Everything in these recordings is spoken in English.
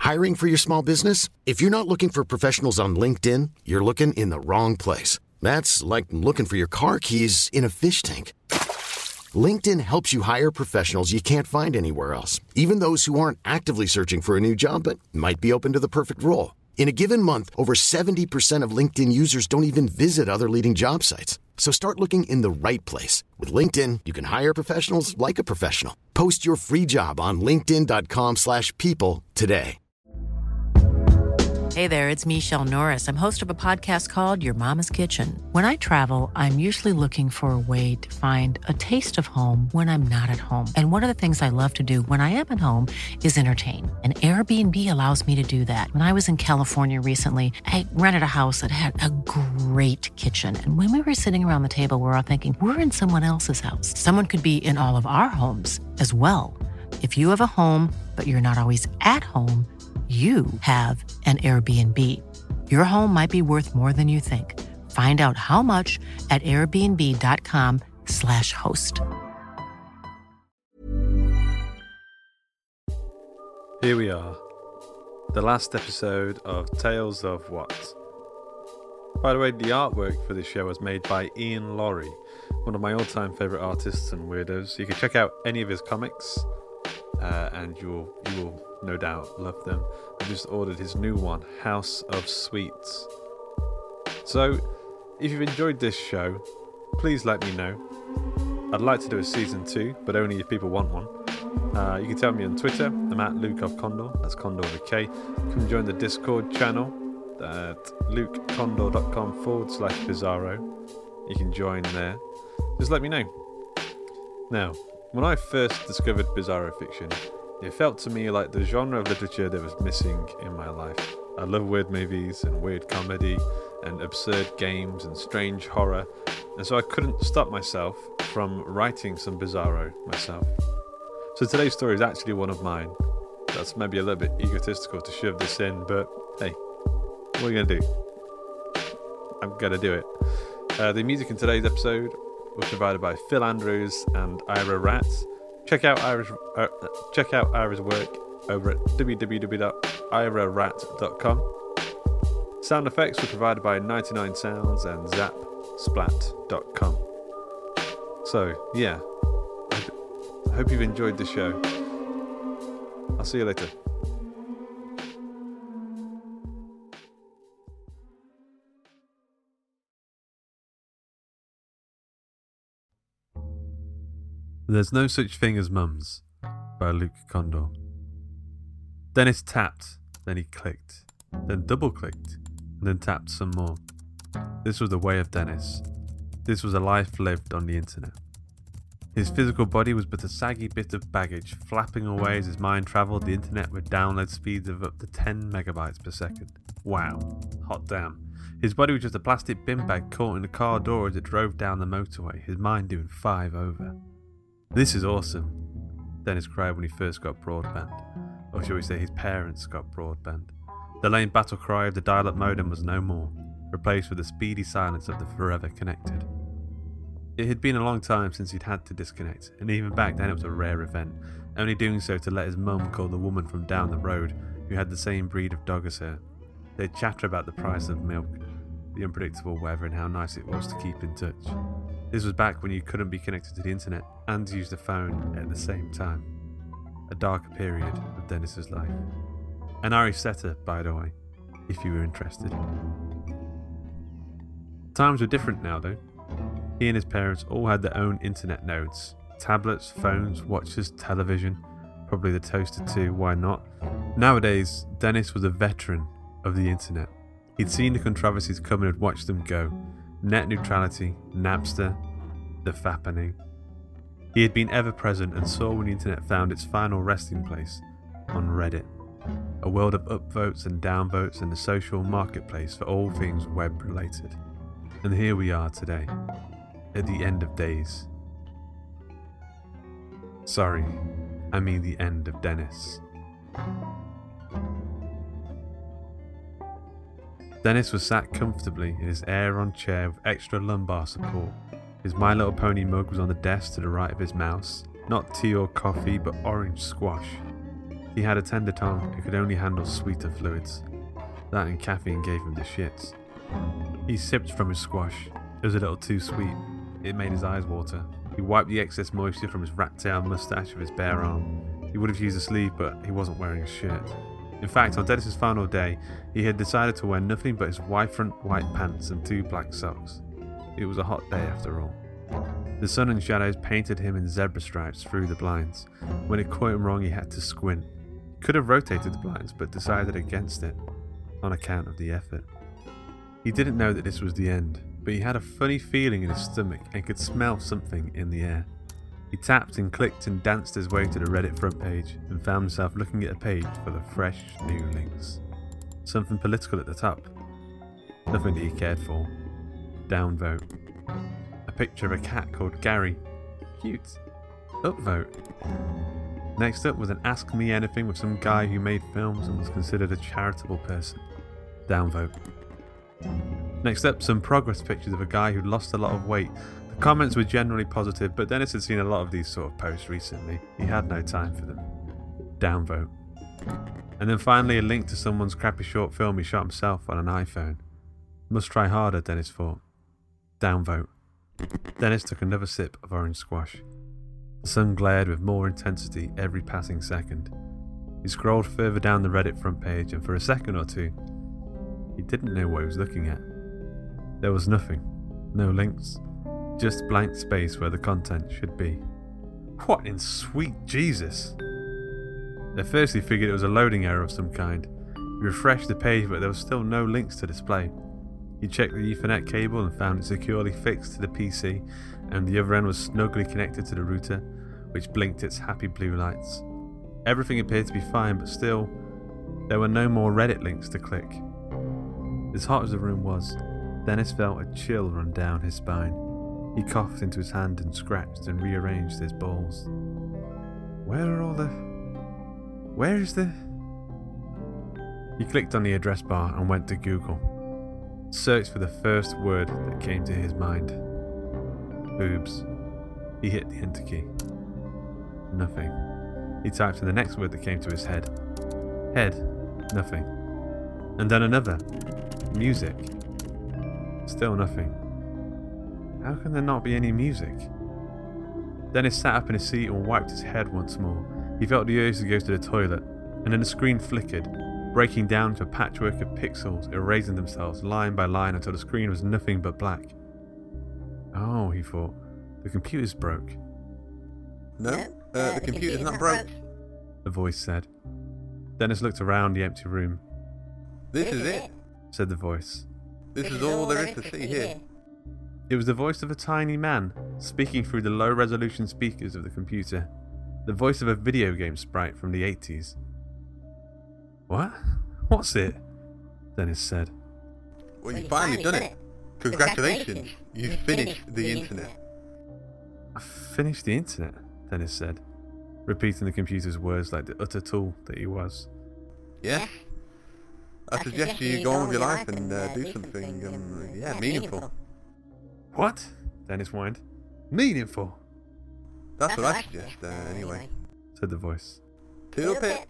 Hiring for your small business? If you're not looking for professionals on LinkedIn, you're looking in the wrong place. That's like looking for your car keys in a fish tank. LinkedIn helps you hire professionals you can't find anywhere else, even those who aren't actively searching for a new job but might be open to the perfect role. In a given month, over 70% of LinkedIn users don't even visit other leading job sites. So start looking in the right place. With LinkedIn, you can hire professionals like a professional. Post your free job on linkedin.com/people today. Hey there, it's Michelle Norris. I'm host of a podcast called Your Mama's Kitchen. When I travel, I'm usually looking for a way to find a taste of home when I'm not at home. And one of the things I love to do when I am at home is entertain. And Airbnb allows me to do that. When I was in California recently, I rented a house that had a great kitchen. And when we were sitting around the table, we're all thinking, we're in someone else's house. Someone could be in all of our homes as well. If you have a home, but you're not always at home, you have an Airbnb. Your home might be worth more than you think. Find out how much at airbnb.com/host. Here we are, the last episode of Tales of What. By the way, the artwork for this show was made by Ian Laurie, one of my all-time favourite artists and weirdos. You can check out any of his comics, and you will no doubt love them. I just ordered his new one, House of Sweets. So, if you've enjoyed this show, please let me know. I'd like to do a season 2, but only if people want one. You can tell me on Twitter. I'm at Luke of Condor. That's Condor with a K. Come join the Discord channel at lukecondor.com/bizarro. You can join there. Just let me know. Now, when I first discovered Bizarro fiction, it felt to me like the genre of literature that was missing in my life. I love weird movies and weird comedy and absurd games and strange horror, and so I couldn't stop myself from writing some Bizarro myself. So today's story is actually one of mine. That's maybe a little bit egotistical to shove this in, but hey, what are you going to do? I'm going to do it. The music in today's episode was provided by Phil Andrews and Ira Rat. Check out Ira's work over at www.irarat.com. Sound effects were provided by 99 Sounds and zapsplat.com. So, yeah, I hope you've enjoyed the show. I'll see you later. There's No Such Thing as Mums by Luke Condor. Dennis tapped, then he clicked, then double-clicked, and then tapped some more. This was the way of Dennis. This was a life lived on the internet. His physical body was but a saggy bit of baggage, flapping away as his mind travelled the internet with download speeds of up to 10 megabytes per second. Wow. Hot damn. His body was just a plastic bin bag caught in the car door as it drove down the motorway, his mind doing 5 over. This is awesome, Dennis cried when he first got broadband. Or shall we say his parents got broadband. The lame battle cry of the dial-up modem was no more, replaced with the speedy silence of the forever connected. It had been a long time since he'd had to disconnect, and even back then it was a rare event, only doing so to let his mum call the woman from down the road who had the same breed of dog as her. They'd chatter about the price of milk, the unpredictable weather, and how nice it was to keep in touch. This was back when you couldn't be connected to the internet and use the phone at the same time. A darker period of Dennis's life. An Irish setter, by the way, if you were interested. Times were different now, though. He and his parents all had their own internet nodes. Tablets, phones, watches, television, probably the toaster too, why not? Nowadays, Dennis was a veteran of the internet. He'd seen the controversies come and had watched them go. Net neutrality, Napster, the fappening. He had been ever present and saw when the internet found its final resting place on Reddit. A world of upvotes and downvotes and a social marketplace for all things web related. And here we are today, at the end of days. Sorry, I mean the end of Dennis. Dennis was sat comfortably in his Aeron chair with extra lumbar support. His My Little Pony mug was on the desk to the right of his mouse. Not tea or coffee, but orange squash. He had a tender tongue and could only handle sweeter fluids. That and caffeine gave him the shits. He sipped from his squash. It was a little too sweet. It made his eyes water. He wiped the excess moisture from his rat-tailed mustache with his bare arm. He would have used a sleeve, but he wasn't wearing a shirt. In fact, on Dennis's final day, he had decided to wear nothing but his Y-front white pants and 2 black socks. It was a hot day after all. The sun and shadows painted him in zebra stripes through the blinds. When it caught him wrong, he had to squint. He could have rotated the blinds, but decided against it, on account of the effort. He didn't know that this was the end, but he had a funny feeling in his stomach and could smell something in the air. He tapped and clicked and danced his way to the Reddit front page and found himself looking at a page full of fresh, new links. Something political at the top. Nothing that he cared for. Downvote. A picture of a cat called Gary. Cute. Upvote. Next up was an Ask Me Anything with some guy who made films and was considered a charitable person. Downvote. Next up, some progress pictures of a guy who'd lost a lot of weight. The comments were generally positive, but Dennis had seen a lot of these sort of posts recently. He had no time for them. Downvote. And then finally a link to someone's crappy short film he shot himself on an iPhone. Must try harder, Dennis thought. Downvote. Dennis took another sip of orange squash. The sun glared with more intensity every passing second. He scrolled further down the Reddit front page, and for a second or two, he didn't know what he was looking at. There was nothing. No links. Just blank space where the content should be. What in sweet Jesus? At first he figured it was a loading error of some kind. He refreshed the page, but there was still no links to display. He checked the Ethernet cable and found it securely fixed to the PC, and the other end was snugly connected to the router, which blinked its happy blue lights. Everything appeared to be fine, but still, there were no more Reddit links to click. As hot as the room was, Dennis felt a chill run down his spine. He coughed into his hand and scratched and rearranged his balls. Where is the... He clicked on the address bar and went to Google. Searched for the first word that came to his mind. Boobs. He hit the enter key. Nothing. He typed in the next word that came to his head. Head. Nothing. And then another. Music. Still nothing. How can there not be any music? Dennis sat up in his seat and wiped his head once more. He felt the urge to go to the toilet, and then the screen flickered, breaking down to a patchwork of pixels, erasing themselves line by line until the screen was nothing but black. Oh, he thought, the computer's broke. No, the computer's not broke, the voice said. Dennis looked around the empty room. This is it, said the voice. This is all there is to see here. It was the voice of a tiny man, speaking through the low-resolution speakers of the computer. The voice of a video game sprite from the 80s. What? What's it? Dennis said. Well, you finally done it. Congratulations, you've finished the internet. I finished the internet, Dennis said, repeating the computer's words like the utter tool that he was. Yes? I suggest you go on with your life and do something, meaningful. What? Dennis whined. Meaningful? That's what I suggest, anyway, said the voice. Toodle pip.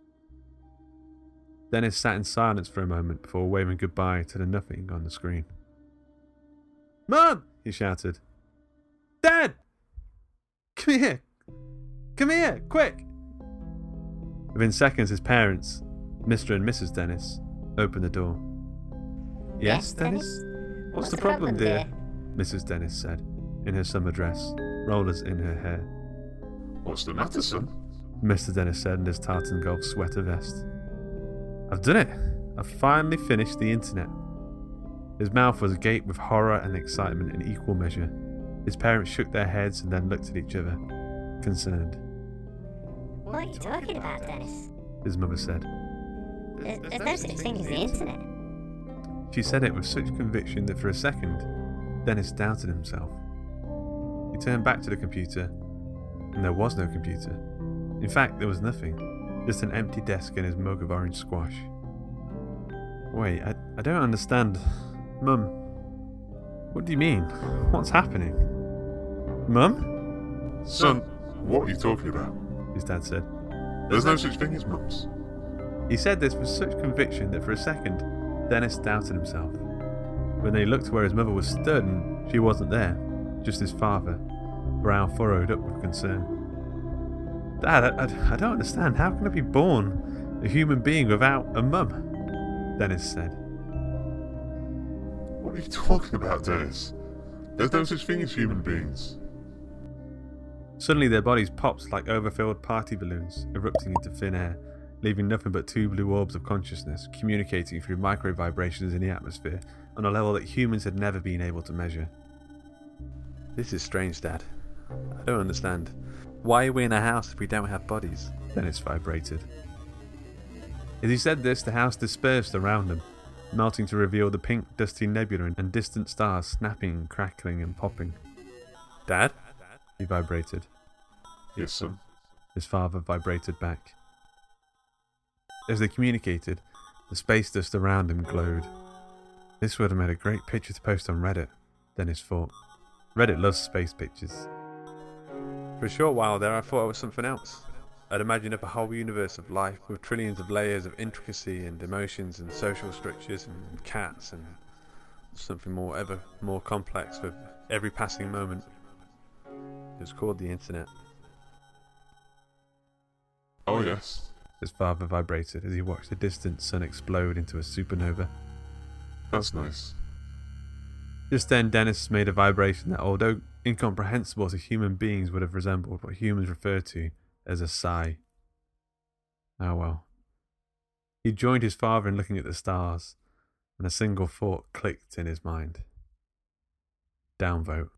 Dennis sat in silence for a moment before waving goodbye to the nothing on the screen. Mom! He shouted. Dad! Come here! Come here! Quick! Within seconds, his parents, Mr. and Mrs. Dennis, opened the door. Yes, Dennis? What's the problem, dear? Mrs. Dennis said, in her summer dress, rollers in her hair. What's the matter, son? Mr. Dennis said in his tartan golf sweater vest. I've done it. I've finally finished the internet. His mouth was agape with horror and excitement in equal measure. His parents shook their heads and then looked at each other, concerned. What are you talking about, Dennis? His mother said. There's no such thing as the internet. She said it with such conviction that for a second, Dennis doubted himself. He turned back to the computer, and there was no computer. In fact, there was nothing, just an empty desk and his mug of orange squash. Wait, I don't understand. Mum, what do you mean? What's happening? Mum? Son, what are you talking about? His dad said. There's no such thing as mums. He said this with such conviction that for a second, Dennis doubted himself. When they looked where his mother was stood and she wasn't there, just his father, brow furrowed up with concern. Dad, I don't understand. How can I be born a human being without a mum? Dennis said. What are you talking about, Dennis? There's no such thing as human beings. Suddenly their bodies popped like overfilled party balloons, erupting into thin air, leaving nothing but two blue orbs of consciousness, communicating through micro vibrations in the atmosphere on a level that humans had never been able to measure. This is strange, Dad. I don't understand. Why are we in a house if we don't have bodies? Dennis vibrated. As he said this, the house dispersed around them, melting to reveal the pink, dusty nebula and distant stars snapping, crackling and popping. Dad? He vibrated. Yes, son. His father vibrated back. As they communicated, the space dust around him glowed. This would have made a great picture to post on Reddit, Dennis thought. Reddit loves space pictures. For a short while there, I thought I was something else. I'd imagined up a whole universe of life with trillions of layers of intricacy and emotions and social structures and cats and something more, ever more complex with every passing moment. It was called the internet. Oh, yes. His father vibrated as he watched the distant sun explode into a supernova. That's nice. Just then, Dennis made a vibration that, although incomprehensible to human beings, would have resembled what humans refer to as a sigh. Oh well. He joined his father in looking at the stars, and a single thought clicked in his mind. Downvote.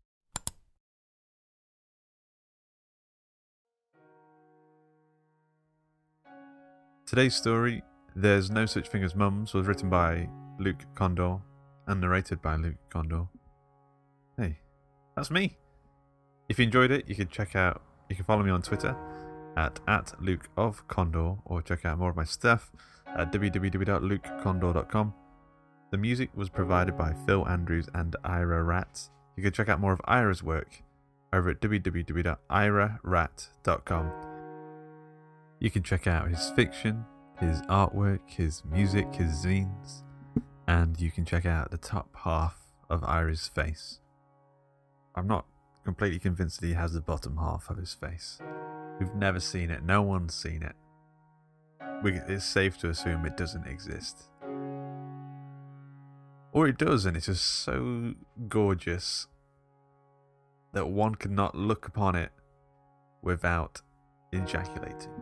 Today's story, There's No Such Thing as Mums, was written by Luke Condor and narrated by Luke Condor. Hey, that's me. If you enjoyed it, you can follow me on Twitter at @LukeOfCondor, or check out more of my stuff at www.lukecondor.com. The music was provided by Phil Andrews and Ira Rat. You can check out more of Ira's work over at www.irarat.com. You can check out his fiction, his artwork, his music, his zines, and you can check out the top half of Ira's face. I'm not completely convinced that he has the bottom half of his face. We've never seen it. No one's seen it. It's safe to assume it doesn't exist. Or it does, and it's just so gorgeous that one cannot look upon it without ejaculating.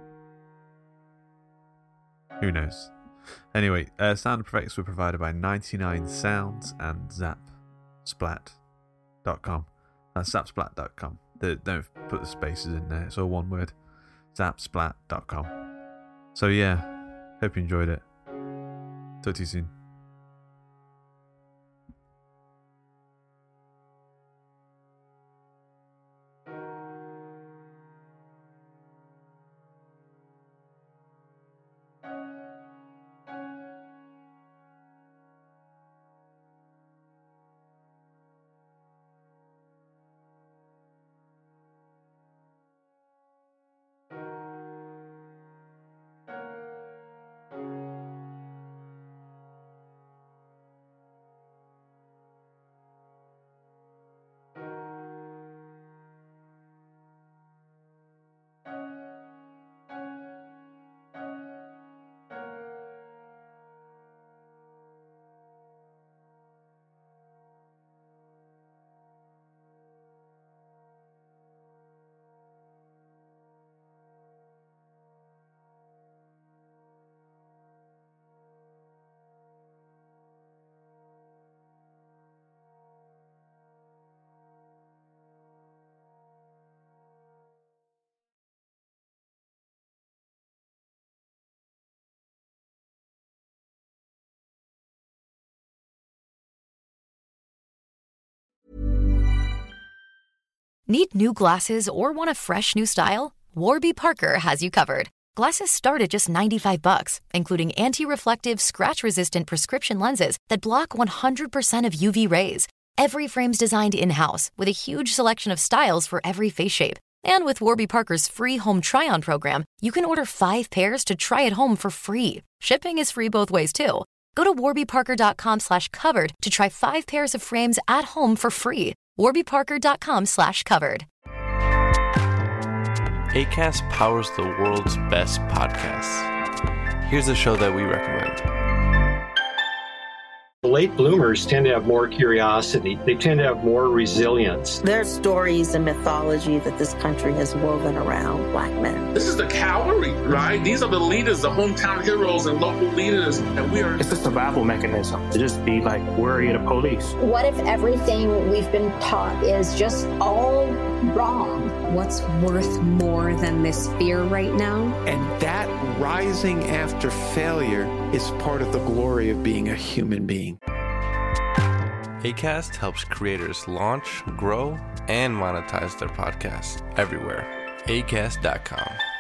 Who knows? Anyway, sound effects were provided by 99 Sounds and Zapsplat.com. That's Zapsplat.com. Don't put the spaces in there, it's all one word. Zapsplat.com. So yeah, hope you enjoyed it. Talk to you soon. Need new glasses or want a fresh new style? Warby Parker has you covered. Glasses start at just $95, including anti-reflective, scratch-resistant prescription lenses that block 100% of UV rays. Every frame's designed in-house with a huge selection of styles for every face shape. And with Warby Parker's free home try-on program, you can order 5 pairs to try at home for free. Shipping is free both ways, too. Go to warbyparker.com/covered to try 5 pairs of frames at home for free. warbyparker.com/covered. Acast powers the world's best podcasts. Here's a show that we recommend. Late bloomers tend to have more curiosity. They tend to have more resilience. There's stories and mythology that this country has woven around Black men. This is the cavalry, right? These are the leaders, the hometown heroes and local leaders, and we are... It's a survival mechanism to just be like worried of the police. What if everything we've been taught is just all wrong? What's worth more than this fear right now? And that rising after failure is part of the glory of being a human being. Acast helps creators launch, grow, and monetize their podcasts everywhere. Acast.com.